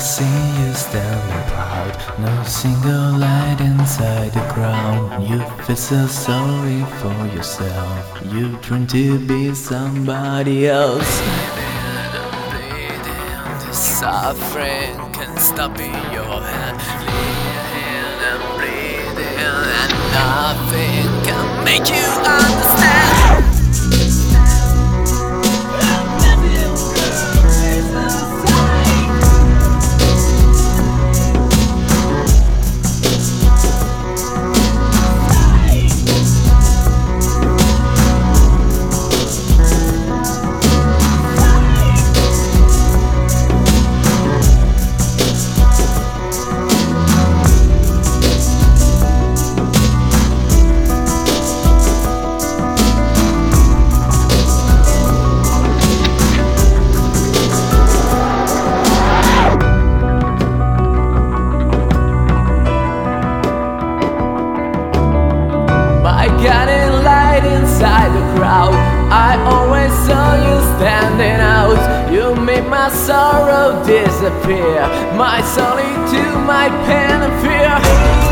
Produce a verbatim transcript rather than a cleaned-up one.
see you standing proud, no single light inside the crowd. You feel so sorry for yourself, you dream to be somebody else. The suffering can stop in your head, bleeding and bleeding, and nothing can make you understand. Getting light inside the crowd, I always saw you standing out. You made my sorrow disappear, my solitude, my pain and fear.